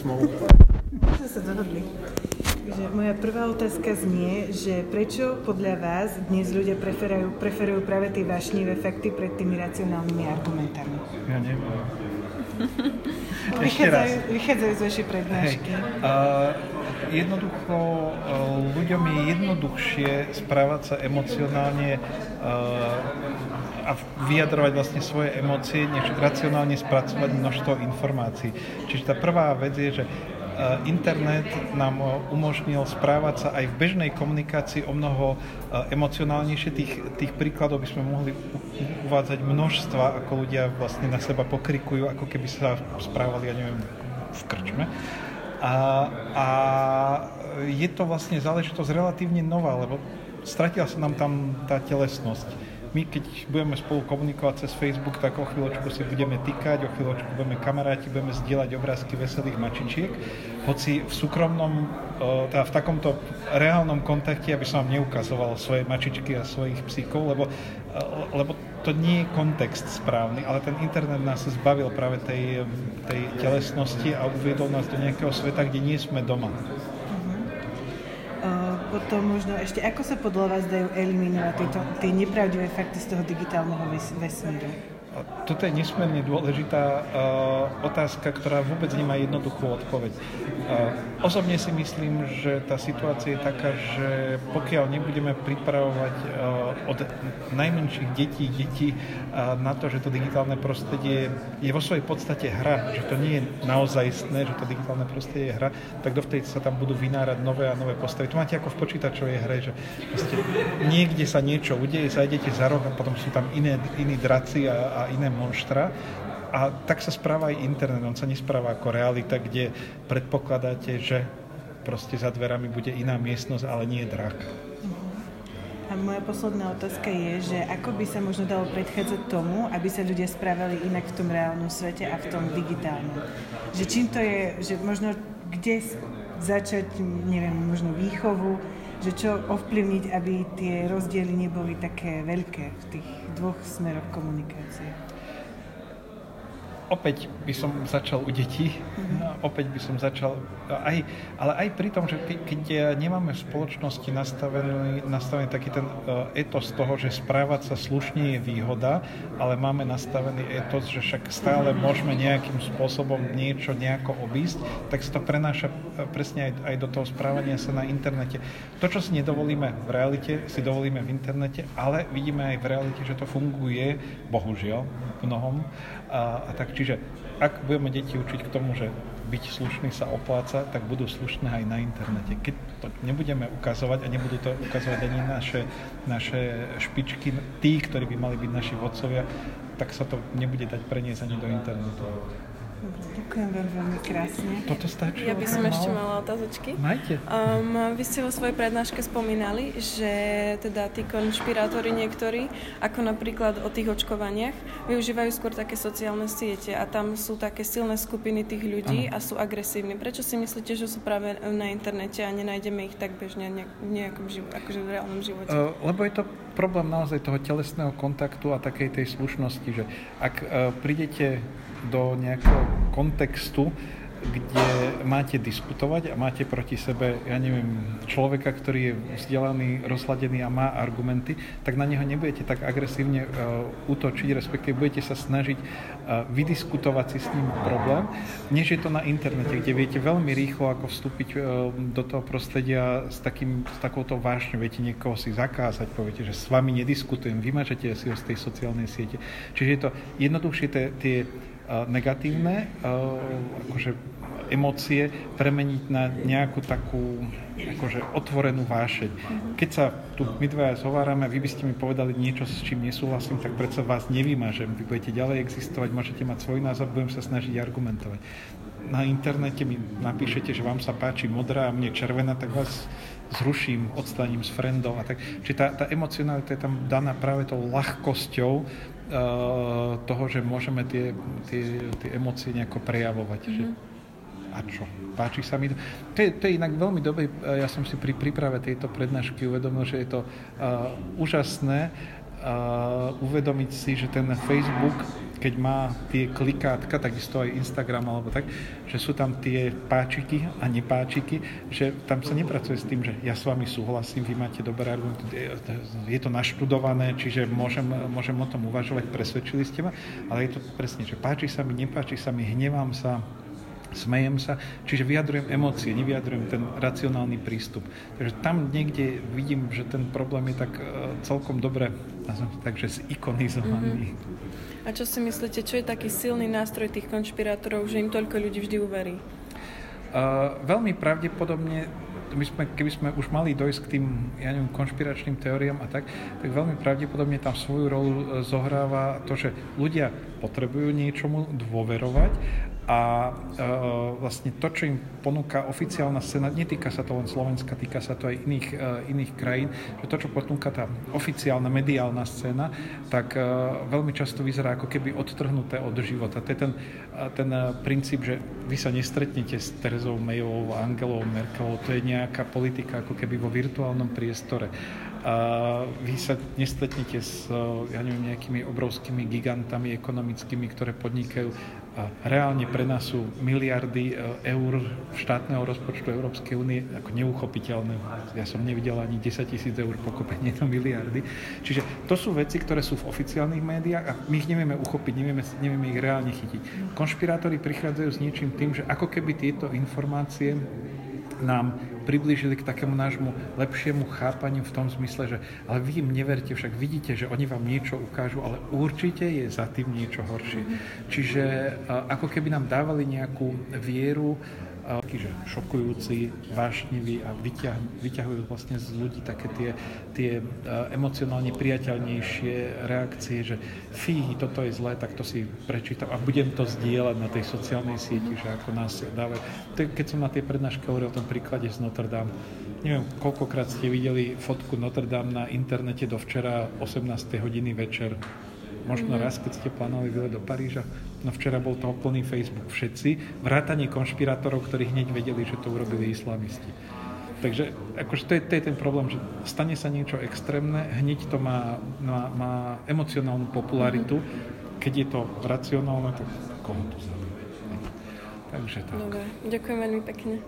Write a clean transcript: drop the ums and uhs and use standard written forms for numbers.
Sme sa dohodli. Takže moja prvá otázka znie, že prečo podľa vás dnes ľudia preferujú práve tie vášnivé fakty pred tými racionálnymi argumentami? Ja neviem. Vychádzajú z vašej prednášky. Jednoducho, ľuďom je jednoduchšie správať sa emocionálne a vyjadrovať vlastne svoje emócie, než racionálne spracovať množstvo informácií. Čiže tá prvá vec je, že internet nám umožnil správať sa aj v bežnej komunikácii o mnoho emocionálnejšie. Tých príkladov by sme mohli uvádzať množstva, ako ľudia vlastne na seba pokrikujú, ako keby sa správali, ja neviem, v krčme. A je to vlastne záležitosť relatívne nová, lebo stratila sa nám tam tá telesnosť. My, keď budeme spolu komunikovať cez Facebook, tak o chvíľočku si budeme tykať, o chvíľočku budeme kamaráti, budeme zdieľať obrázky veselých mačičiek. Hoci v súkromnom, teda v takomto reálnom kontakte, aby som vám neukazoval svoje mačičky a svojich psíkov, lebo to nie je kontext správny, ale ten internet nás zbavil práve tej telesnosti a uviedol nás do nejakého sveta, kde nie sme doma. Potom možno ešte, ako sa podľa vás dajú eliminovať tie nepravdivé fakty z toho digitálneho vesmíru? Toto je nesmierne dôležitá otázka, ktorá vôbec nemá jednoduchú odpoveď. Osobne si myslím, že tá situácia je taká, že pokiaľ nebudeme pripravovať od najmenších detí na to, že to digitálne prostredie je vo svojej podstate hra, že to nie je naozajstné, že to digitálne prostredie je hra, tak dovtedy sa tam budú vynárať nové a nové postavy. To máte ako v počítačovej hre, že niekde sa niečo udeje, zajdete za roh a potom sú tam iní draci a iné monštra. A tak sa správa aj internet. On sa nespráva ako realita, kde predpokladáte, že proste za dverami bude iná miestnosť, ale nie je drak. A moja posledná otázka je, že ako by sa možno dalo predchádzať tomu, aby sa ľudia správali inak v tom reálnom svete a v tom digitálnom. Že čím to je, že možno kde začať, neviem, možno výchovu, že čo ovplyvniť, aby tie rozdiely neboli také veľké v tých dvoch smeroch komunikácie. Opäť by som začal u detí, opäť by som začal, ale aj pri tom, že keď nemáme v spoločnosti nastavený taký ten etos toho, že správať sa slušne je výhoda, ale máme nastavený etos, že však stále môžeme nejakým spôsobom niečo nejako obísť, tak sa to prenáša presne aj do toho správania sa na internete. To, čo si nedovolíme v realite, si dovolíme v internete, ale vidíme aj v realite, že to funguje, bohužiaľ, v mnohom. A tak, čiže ak budeme deti učiť k tomu, že byť slušný sa opláca, tak budú slušné aj na internete. Keď to nebudeme ukazovať a nebudú to ukazovať ani naše špičky, tí, ktorí by mali byť naši vodcovia, tak sa to nebude dať preniesť ani do internetu. Ďakujem veľmi krásne. Toto stačí? Ja by som ešte mala otázočky. Majte. Vy ste vo svojej prednáške spomínali, že teda tí konšpirátori niektorí, ako napríklad o tých očkovaniach, využívajú skôr také sociálne siete a tam sú také silné skupiny tých ľudí a sú agresívni. Prečo si myslíte, že sú práve na internete a nenájdeme ich tak bežne v nejakom akože v reálnom živote? Lebo je to problém naozaj toho telesného kontaktu a takej tej slušnosti, že ak prídete do nejakého kontextu, kde máte diskutovať a máte proti sebe, ja neviem, človeka, ktorý je vzdelaný, rozhladený a má argumenty, tak na neho nebudete tak agresívne útočiť, respektíve budete sa snažiť vydiskutovať si s ním problém, než je to na internete, kde viete veľmi rýchlo ako vstúpiť do toho prostredia s takouto vášňou, viete niekoho si zakázať, poviete, že s vami nediskutujem, vymažete si ho z tej sociálnej siete. Čiže je to jednoduchšie tie negatívne akože emócie premeniť na nejakú takú akože otvorenú vášeň. Keď sa tu my dvaja zhovárame, vy by ste mi povedali niečo, s čím nesúhlasím, tak predsa vás nevymažem. Vy budete ďalej existovať, môžete mať svoj názor, budem sa snažiť argumentovať. Na internete mi napíšete, že vám sa páči modrá a mne červená, tak vás zruším, odstraním z friendov a tak. Čiže tá emocionalita je tam daná práve tou ľahkosťou toho, že môžeme tie emócie nejako prejavovať. Že a čo? Páči sa mi to? To je inak veľmi dobré. Ja som si pri príprave tejto prednášky uvedomil, že je to úžasné, uvedomiť si, že ten Facebook, keď má tie klikátka, takisto aj Instagram alebo tak, že sú tam tie páčiky a nepáčiky, že tam sa nepracuje s tým, že ja s vami súhlasím, vy máte dobré argumenty, je to naštudované, čiže môžem o tom uvažovať, presvedčili ste ma, ale je to presne, že páči sa mi, nepáči sa mi, hnevám sa, smejem sa, čiže vyjadrujem emócie, nevyjadrujem ten racionálny prístup. Takže tam niekde vidím, že ten problém je tak celkom dobre, takže zikonizovaný. A čo si myslíte, čo je taký silný nástroj tých konšpirátorov, že im toľko ľudí vždy uverí? Veľmi pravdepodobne, keby sme už mali dojsť k tým, konšpiračným teóriám a tak veľmi pravdepodobne tam svoju rolu zohráva to, že ľudia potrebujú niečomu dôverovať a vlastne to, čo im ponúka oficiálna scéna, netýka sa to len Slovenska, týka sa to aj iných krajín, že to, čo ponúka tá oficiálna mediálna scéna, tak veľmi často vyzerá ako keby odtrhnuté od života. To je ten princíp, že vy sa nestretnete s Terezou Mayovou a Angelou Merkelovou, to je nejaká politika ako keby vo virtuálnom priestore. Vy sa nestretnete s nejakými obrovskými gigantami ekonomickými, ktoré podnikajú a reálne pre nás sú miliardy eur štátneho rozpočtu Európskej únie ako neuchopiteľné. Ja som nevidel ani 10 000 eur pokopenie do miliardy. Čiže to sú veci, ktoré sú v oficiálnych médiách a my ich nevieme uchopiť, nevieme ich reálne chytiť. Konšpirátori prichádzajú s niečím tým, že ako keby tieto informácie nám priblížili k takému nášmu lepšiemu chápaniu v tom zmysle, že ale vy im neverte, však vidíte, že oni vám niečo ukážu, ale určite je za tým niečo horšie. Čiže ako keby nám dávali nejakú vieru, že šokujúci, vášnivý a vyťahujú vlastne z ľudí také tie emocionálne priateľnejšie reakcie, že fí, toto je zlé, tak to si prečítam a budem to zdieľať na tej sociálnej sieti, že ako nás dávajú. Keď som na tej prednáške hovoril o tom príklade z Notre Dame, neviem, koľkokrát ste videli fotku Notre Dame na internete do včera 18. hodiny večer. Možno raz, keď ste plánovali výlet do Paríža. No včera bol toho plný Facebook všetci, vrátane konšpirátorov, ktorí hneď vedeli, že to urobili islamisti. Takže akože to je ten problém, že stane sa niečo extrémne, hneď to má emocionálnu popularitu. Keď je to racionálne, tak koho to zaujíma. Takže tak. Dobre, ďakujem veľmi pekne.